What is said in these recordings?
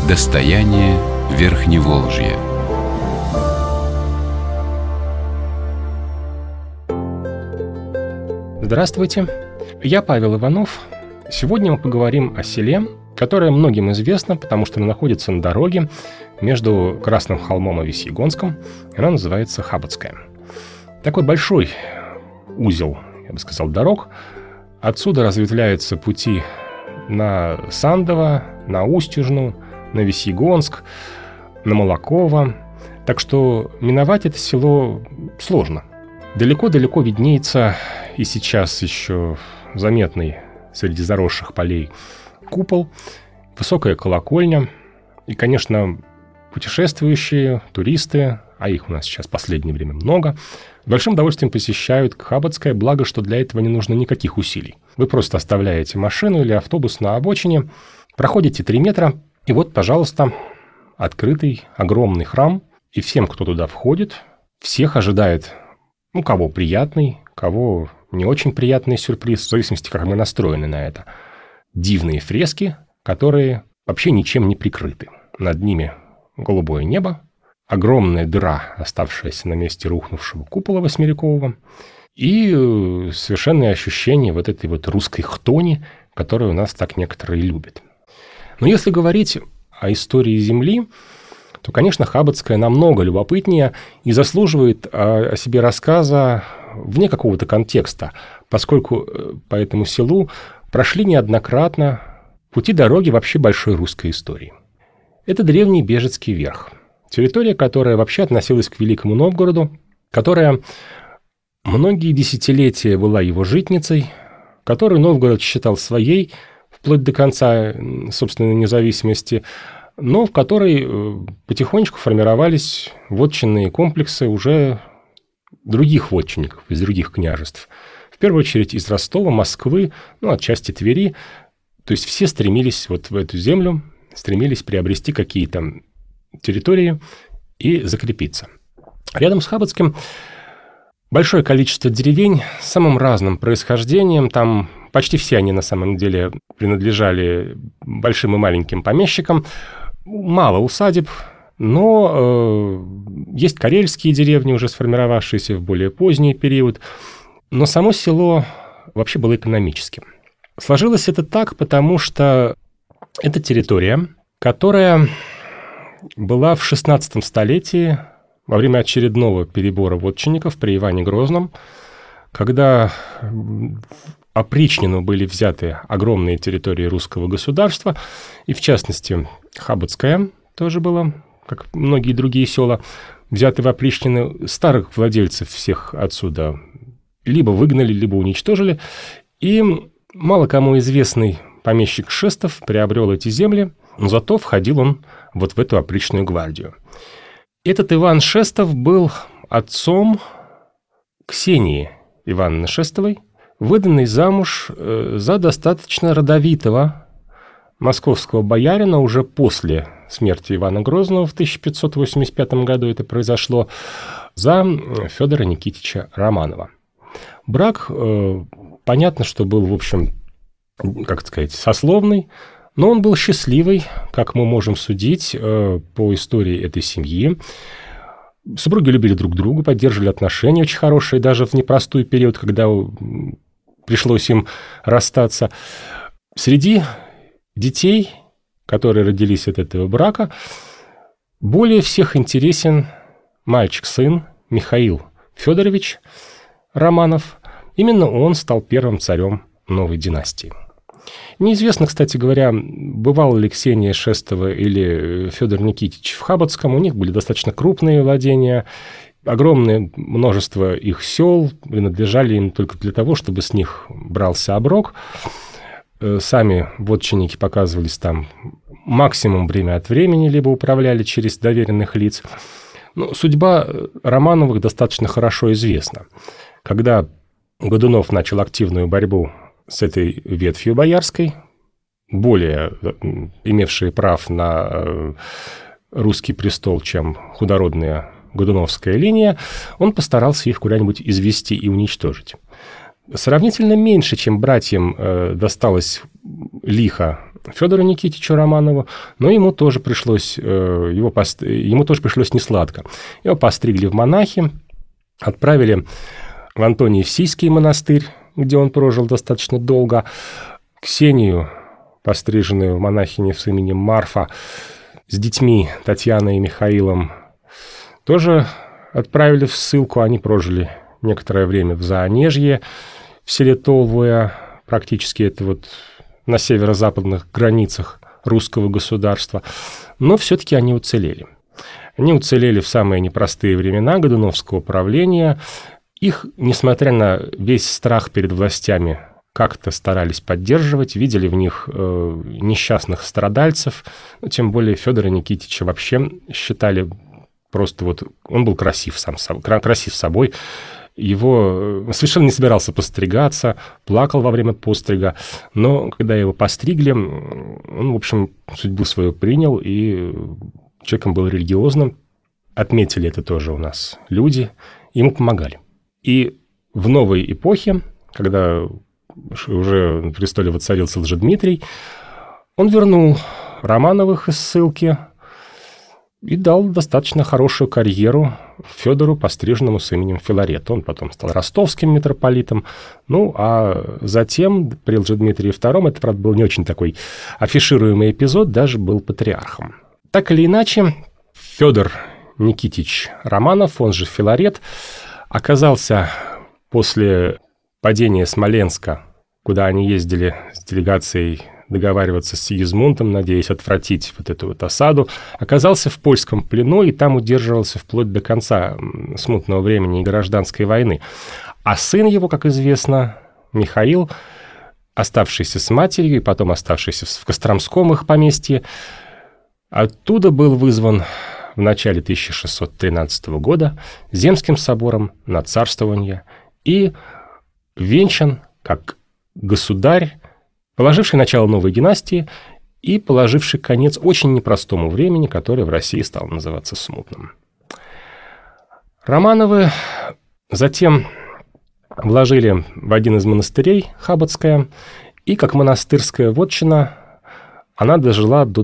Достояние Верхневолжья. Здравствуйте, я Павел Иванов. Сегодня мы поговорим о селе, которое многим известно, потому что оно находится на дороге между Красным холмом и Весьегонском. Оно называется Хабацкое. Такой большой узел, я бы сказал, дорог. Отсюда разветвляются пути на Сандово, на Устюжну, на Весьегонск, на Молоково. Так что миновать это село сложно. Далеко-далеко виднеется и сейчас еще заметный среди заросших полей купол, высокая колокольня. И, конечно, путешествующие, туристы, а их у нас сейчас в последнее время много, с большим удовольствием посещают Хабацкое, благо, что для этого не нужно никаких усилий. Вы просто оставляете машину или автобус на обочине, проходите 3 метра, и вот, пожалуйста, открытый огромный храм. И всем, кто туда входит, всех ожидает, кого приятный, кого не очень приятный сюрприз, в зависимости, как мы настроены на это. Дивные фрески, которые вообще ничем не прикрыты. Над ними голубое небо, огромная дыра, оставшаяся на месте рухнувшего купола восьмерикового, и совершенное ощущение вот этой вот русской хтони, которую у нас так некоторые любят. Но если говорить о истории Земли, то, конечно, Хабацкое намного любопытнее и заслуживает о себе рассказа вне какого-то контекста, поскольку по этому селу прошли неоднократно пути дороги вообще большой русской истории. Это древний Бежецкий верх, территория, которая вообще относилась к Великому Новгороду, которая многие десятилетия была его житницей, которую Новгород считал своей, вплоть до конца собственной независимости, но в которой потихонечку формировались вотчинные комплексы уже других вотчинников из других княжеств. В первую очередь из Ростова, Москвы, отчасти Твери. То есть все стремились вот в эту землю, стремились приобрести какие-то территории и закрепиться. Рядом с Хабацким большое количество деревень с самым разным происхождением. Там почти все они на самом деле принадлежали большим и маленьким помещикам. Мало усадеб, но есть карельские деревни, уже сформировавшиеся в более поздний период. Но само село вообще было экономическим. Сложилось это так, потому что это территория, которая была в XVI столетии во время очередного перебора вотчинников при Иване Грозном, когда в опричнину были взяты огромные территории русского государства, и в частности Хабацкое тоже было, как многие другие села, взяты в опричнину. Старых владельцев всех отсюда либо выгнали, либо уничтожили, и мало кому известный помещик Шестов приобрел эти земли, но зато входил он вот в эту опричную гвардию. Этот Иван Шестов был отцом Ксении Ивановны Шестовой, выданной замуж за достаточно родовитого московского боярина уже после смерти Ивана Грозного в 1585 году это произошло, за Федора Никитича Романова. Брак, понятно, что был, в общем, сословный, но он был счастливый, как мы можем судить по истории этой семьи. Супруги любили друг друга, поддерживали отношения очень хорошие, даже в непростой период, когда пришлось им расстаться. Среди детей, которые родились от этого брака, более всех интересен мальчик-сын Михаил Федорович Романов. Именно он стал первым царем новой династии. Неизвестно, кстати говоря, бывала ли Ксения Шестова или Федор Никитич в Хабацком. У них были достаточно крупные владения. Огромное множество их сел принадлежали им только для того, чтобы с них брался оброк. Сами вотчинники показывались там максимум время от времени, либо управляли через доверенных лиц. Но судьба Романовых достаточно хорошо известна. Когда Годунов начал активную борьбу с этой ветвью боярской, более имевшие прав на русский престол, чем худородная Годуновская линия, он постарался их куда-нибудь извести и уничтожить. Сравнительно меньше, чем братьям досталось лихо Федору Никитичу Романову, но ему тоже пришлось несладко. Его постригли в монахи, отправили в Антониевсийский монастырь, где он прожил достаточно долго. Ксению, постриженную в монахини с именем Марфа, с детьми Татьяной и Михаилом, тоже отправили в ссылку. Они прожили некоторое время в Заонежье, в селе Толвое, практически это вот на северо-западных границах русского государства. Но все-таки они уцелели. Они уцелели в самые непростые времена Годуновского правления. Их, несмотря на весь страх перед властями, как-то старались поддерживать, видели в них несчастных страдальцев. Тем более Федора Никитича вообще считали просто вот... Он был красив собой. Его совершенно не собирался постригаться, плакал во время пострига, но когда его постригли, он, в общем, судьбу свою принял и человеком был религиозным. Отметили это тоже у нас люди, ему помогали. И в новой эпохе, когда уже на престоле воцарился Лжедмитрий, он вернул Романовых из ссылки и дал достаточно хорошую карьеру Федору, постриженному с именем Филарет. Он потом стал ростовским митрополитом. Ну, а затем при Лжедмитрии II, это, правда, был не очень такой афишируемый эпизод, даже был патриархом. Так или иначе, Федор Никитич Романов, он же Филарет, оказался после падения Смоленска, куда они ездили с делегацией договариваться с Сигизмундом, надеясь отвратить вот эту вот осаду, оказался в польском плену и там удерживался вплоть до конца смутного времени и гражданской войны. А сын его, как известно, Михаил, оставшийся с матерью и потом оставшийся в Костромском их поместье, оттуда был вызван в начале 1613 года Земским собором на царствование и венчан как государь, положивший начало новой династии и положивший конец очень непростому времени, которое в России стало называться смутным. Романовы затем вложили в один из монастырей, Хабатское, и как монастырская вотчина она дожила до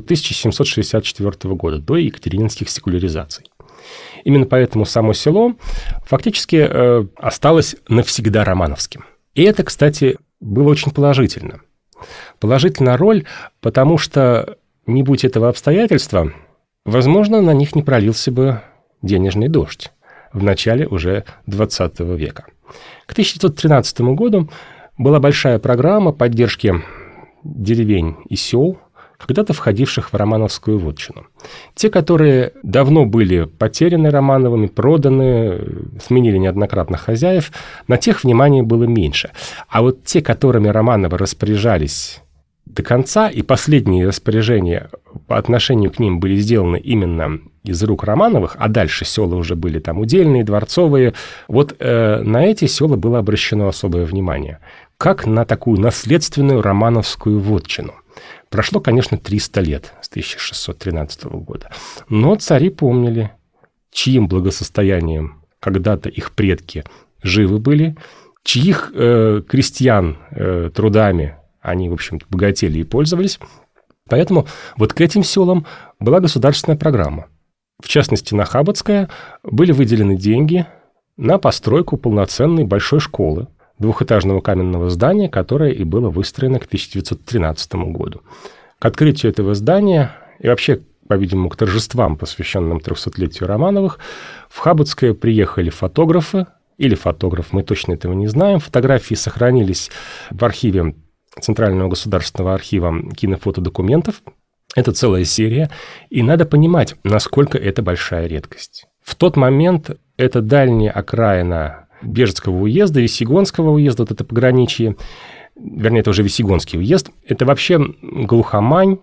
1764 года, до екатерининских секуляризаций. Именно поэтому само село фактически осталось навсегда романовским. И это, кстати, было очень положительно. Положительная роль, потому что, не будь этого обстоятельства, возможно, на них не пролился бы денежный дождь в начале уже XX века. К 1913 году была большая программа поддержки деревень и сел, когда-то входивших в романовскую вотчину. Те, которые давно были потеряны Романовыми, проданы, сменили неоднократно хозяев, на тех внимания было меньше. А вот те, которыми Романовы распоряжались до конца, и последние распоряжения по отношению к ним были сделаны именно из рук Романовых, а дальше села уже были там удельные, дворцовые, вот на эти села было обращено особое внимание, как на такую наследственную романовскую вотчину. Прошло, конечно, 300 лет с 1613 года, но цари помнили, чьим благосостоянием когда-то их предки живы были, чьих крестьян трудами они, в общем-то, богатели и пользовались. Поэтому вот к этим селам была государственная программа. В частности, на Хабатское были выделены деньги на постройку полноценной большой школы, двухэтажного каменного здания, которое и было выстроено к 1913 году. К открытию этого здания и вообще, по-видимому, к торжествам, посвященным 300-летию Романовых, в Хабатское приехали фотографы, или фотограф, мы точно этого не знаем. Фотографии сохранились в архиве Центрального государственного архива кинофотодокументов. Это целая серия, и надо понимать, насколько это большая редкость. В тот момент это дальняя окраина Бежецкого уезда, Весьегонского уезда, вот это пограничье, вернее, это уже Весьегонский уезд, это вообще глухомань,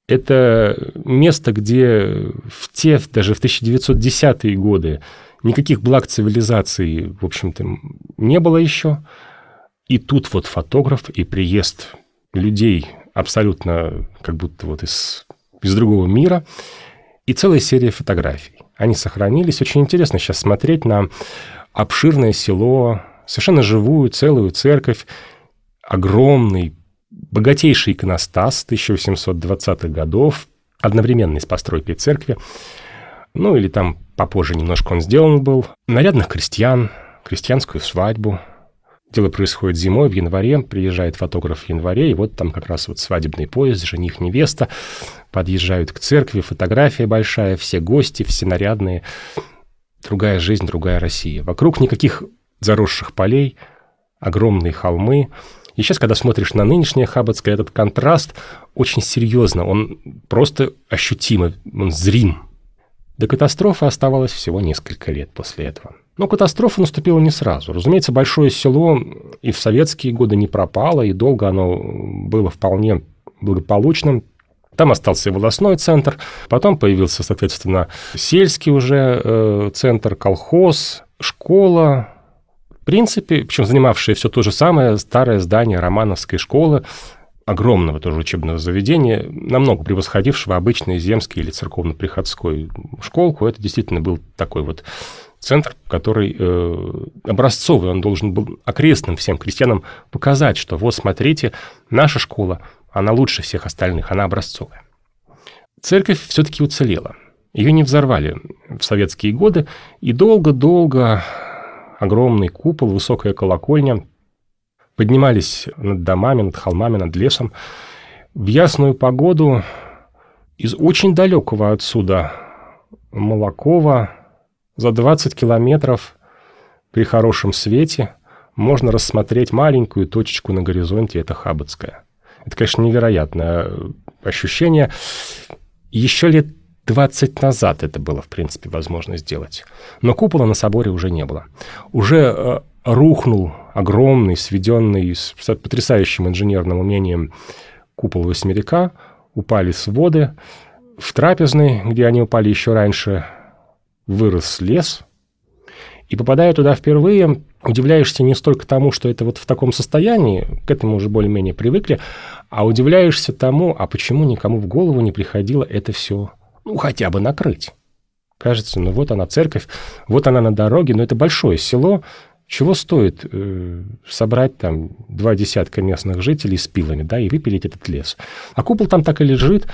это место, где даже в 1910-е годы никаких благ цивилизации, в общем-то, не было еще. И тут вот фотограф и приезд людей абсолютно как будто вот из другого мира, и целая серия фотографий. Они сохранились. Очень интересно сейчас смотреть на обширное село, совершенно живую, целую церковь, огромный Богатейший иконостас 1820-х годов, одновременный с постройкой церкви, ну или там попозже немножко он сделан был, нарядных крестьян, крестьянскую свадьбу. Дело происходит зимой, в январе, приезжает фотограф в январе, и вот там как раз вот свадебный поезд, жених-невеста, подъезжают к церкви, фотография большая, все гости, все нарядные. Другая жизнь, другая Россия. Вокруг никаких заросших полей, огромные холмы. И сейчас, когда смотришь на нынешнее Хаббатское, этот контраст очень серьезно, он просто ощутим, он зрим. До катастрофы оставалось всего несколько лет после этого. Но катастрофа наступила не сразу. Разумеется, большое село и в советские годы не пропало, и долго оно было вполне благополучным. Там остался и волостной центр, потом появился, соответственно, сельский уже центр, колхоз, школа. В принципе, причем занимавшее все то же самое старое здание Романовской школы, огромного тоже учебного заведения, намного превосходившего обычный земский или церковно-приходской школку. Это действительно был такой вот центр, который образцовый, он должен был окрестным всем крестьянам показать, что вот смотрите, наша школа, она лучше всех остальных, она образцовая. Церковь все-таки уцелела. Ее не взорвали в советские годы, и долго-долго огромный купол, высокая колокольня поднимались над домами, над холмами, над лесом. В ясную погоду из очень далекого отсюда Молокова за 20 километров при хорошем свете можно рассмотреть маленькую точечку на горизонте, это Хаббатская. Это, конечно, невероятное ощущение. Еще лет 20 назад это было, в принципе, возможно сделать. Но купола на соборе уже не было. Уже рухнул огромный, сведенный с потрясающим инженерным умением купол Восьмерика, упали своды. В Трапезной, где они упали еще раньше, вырос лес. И попадая туда впервые, удивляешься не столько тому, что это вот в таком состоянии, к этому уже более-менее привыкли, а удивляешься тому, а почему никому в голову не приходило это все, хотя бы накрыть. Кажется, вот она церковь, вот она на дороге, но это большое село. Чего стоит собрать там 2 десятка местных жителей с пилами, да, и выпилить этот лес? А купол там так и лежит,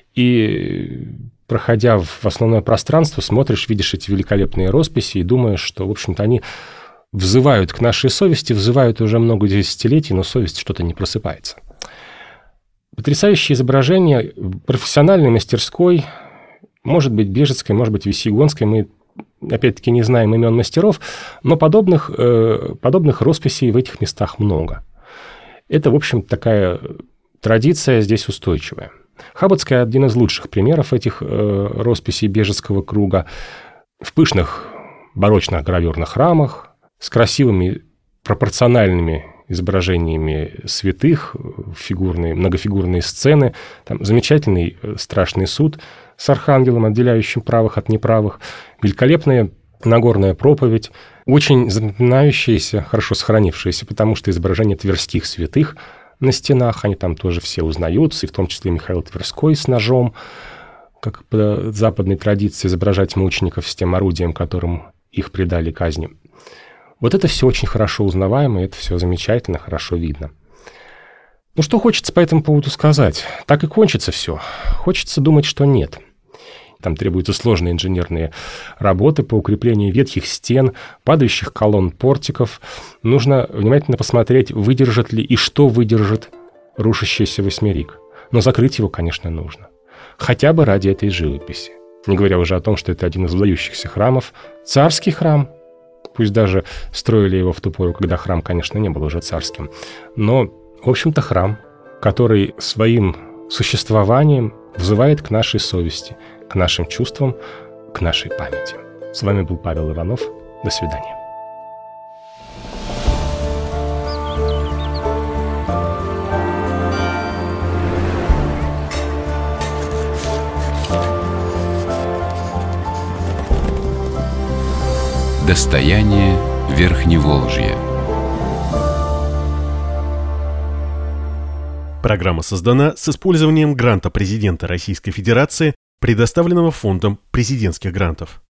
и, проходя в основное пространство, смотришь, видишь эти великолепные росписи и думаешь, что, в общем-то, они взывают к нашей совести, взывают уже много десятилетий, но совесть что-то не просыпается. Потрясающее изображение в профессиональной мастерской, может быть, Бежецкой, может быть, Весьегонской, мы опять-таки не знаем имен мастеров, но подобных росписей в этих местах много. Это, в общем, такая традиция здесь устойчивая. Хаббатская – один из лучших примеров этих росписей Бежецкого круга. В пышных барочных гравюрных рамах, с красивыми пропорциональными изображениями святых, многофигурные сцены, там замечательный страшный суд с архангелом, отделяющим правых от неправых, великолепная Нагорная проповедь, очень запоминающаяся, хорошо сохранившаяся, потому что изображение тверских святых на стенах, они там тоже все узнаются, и в том числе Михаил Тверской с ножом, как по западной традиции изображать мучеников с тем орудием, которым их предали казни. Вот это все очень хорошо узнаваемо, это все замечательно, хорошо видно. Ну, что хочется по этому поводу сказать? Так и кончится все. Хочется думать, что нет. Там требуются сложные инженерные работы по укреплению ветхих стен, падающих колонн портиков. Нужно внимательно посмотреть, выдержит ли и что выдержит рушащийся Восьмерик. Но закрыть его, конечно, нужно. Хотя бы ради этой живописи. Не говоря уже о том, что это один из выдающихся храмов. Царский храм. Пусть даже строили его в ту пору, когда храм, конечно, не был уже царским. Но, в общем-то, храм, который своим существованием взывает к нашей совести, к нашим чувствам, к нашей памяти. С вами был Павел Иванов. До свидания. Достояние Верхневолжья. Программа создана с использованием гранта президента Российской Федерации, предоставленного Фондом президентских грантов.